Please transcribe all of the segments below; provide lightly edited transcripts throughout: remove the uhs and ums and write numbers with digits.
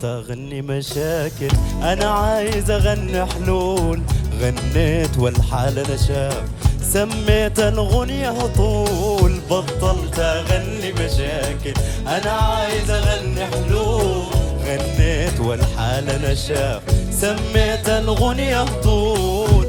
بطلت اغني مشاكل، انا عايز اغني حلول. غنيت والحال نشاف، سميت الغنية هطول. بطلت اغني مشاكل، انا عايز اغني حلول. غنيت والحال نشاف، سميت الغنية هطول.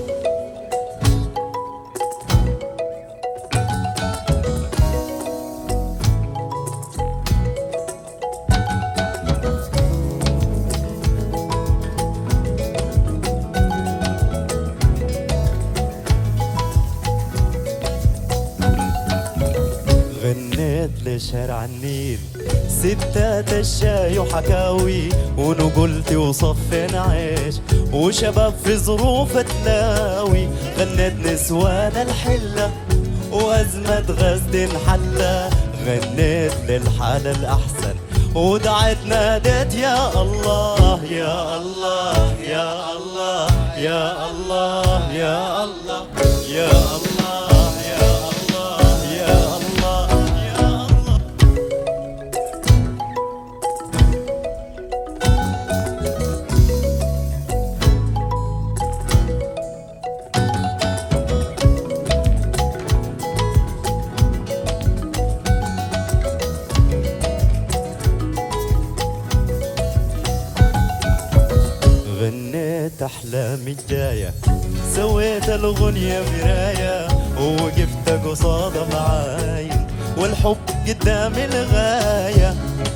غنيت لشارع النيل، ستات الشاي وحكاوي، ونقلتي وصفين عيش، وشباب في ظروف تلاوي. غنيت نسوان الحلة وأزمة غزل انحلة. غنيت للحال الأحسن ودعيت ناديت يا الله يا الله يا الله يا الله يا الله يا الله يا الله يا الله يا الله. غنيت أحلامي الجاية، سويت الغنية مراية، ووقفت قصاد بعاين، والحب قدامي الغاية.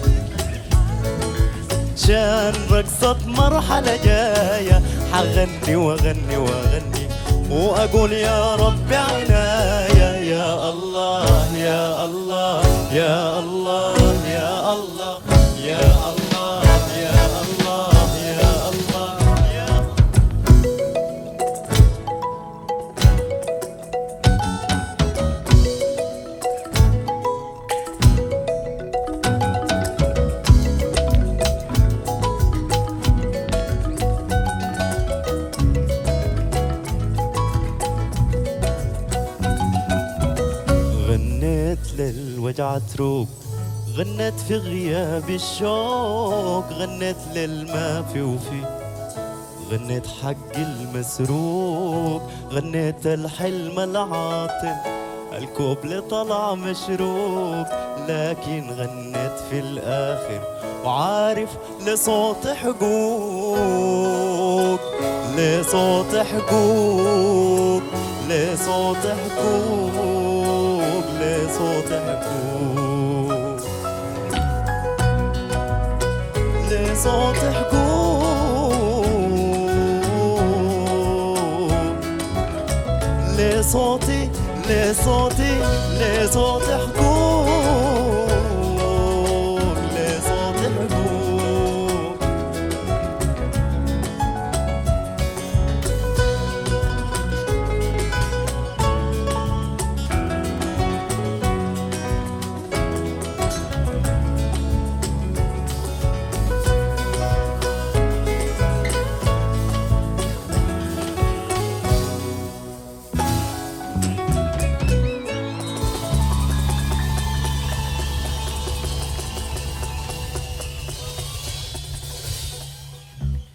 شان رقصة مرحلة جاية، حغني واغني واغني واقول يا رب عناية. يا الله يا الله يا الله يا الله يا الله يا الله يا الله يا غنيت للوجع تروق، غنيت في غياب الشوق. غنيت للما في وفي، غنيت حق المسروق. غنيت الحلم العاطل، الكوبل طلع مشروق. لكن غنيت في الآخر وعارف لصوت حقوق، لصوت حقوق، لصوت حقوق، لصوت حقوق، لصوت حقوق، لصوتي لصوتي لصوت حقوق.